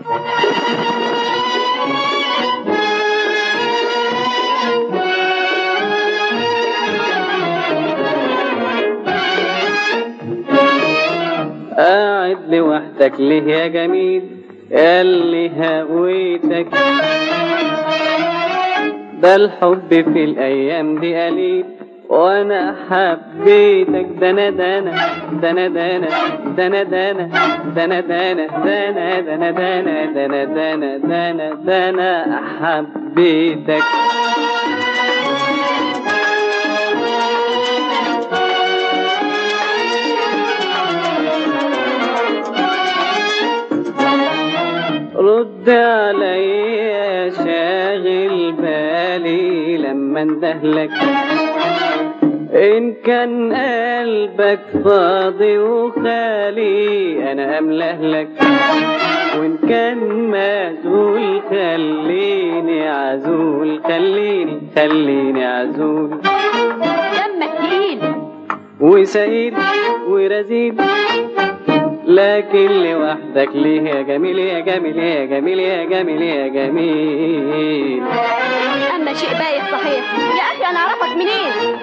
قاعد لوحدك ليه يا جميل اللي هويتك؟ ده الحب في الايام دي قليل وانا حبيتك. دنا دنا دنا دنا دنا دنا دنا دنا دنا دنا دنا دنا دنا دنا دنا حبيتك. رد عليا شاغل بالي لما اندهلك، إن كان قلبك فاضي وخالي أنا أملهلك، وإن كان معزول خليني عزول. خليني عزول. دمك تقيل وسعيد ورزيد، لكن لوحدك ليه يا جميل يا جميل يا جميل يا جميل يا جميل؟ اما شيء بايت صحيح يا اخي، انا اعرفك منين؟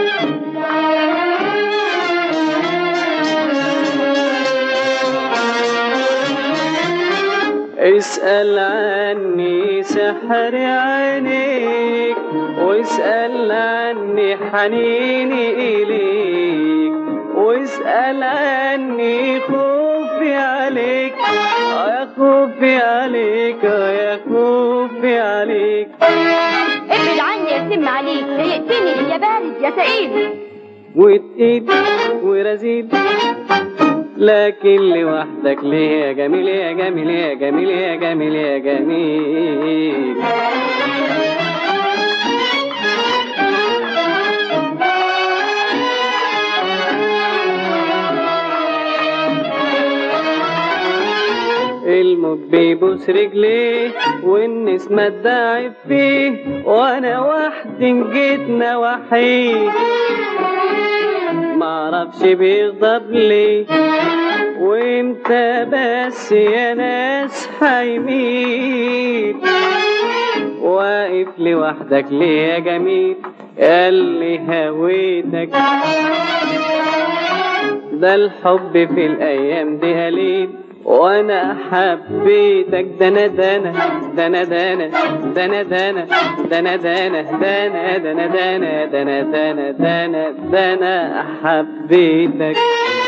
اسأل عني سحر عينيك، واسأل عني حنيني إليك، واسأل عني خوفي عليك. يا خوفي عليك يا خوفي عليك. ابعد عني يا سم عليك، ضايقتني يا بارد يا سعيد. وتقيد ورزيد، لكن لوحدك ليه يا جميل يا جميل يا جميل يا جميل يا جميل؟ الموت بيبوس رجليه والنسمة تداعب فيه، وانا وحدي جيتنا وحيد معرفش بيغضب ليه، وامتى بس يا ناس هيميت؟ واقف لوحدك ليه يا جميل اللي هويتك؟ ده الحب في الايام دي قليل وانا حبيتك. دنا دنا دنا دنا دنا دنا دنا دنا دنا دنا دنا دنا دنا دنا دنا حبيتك.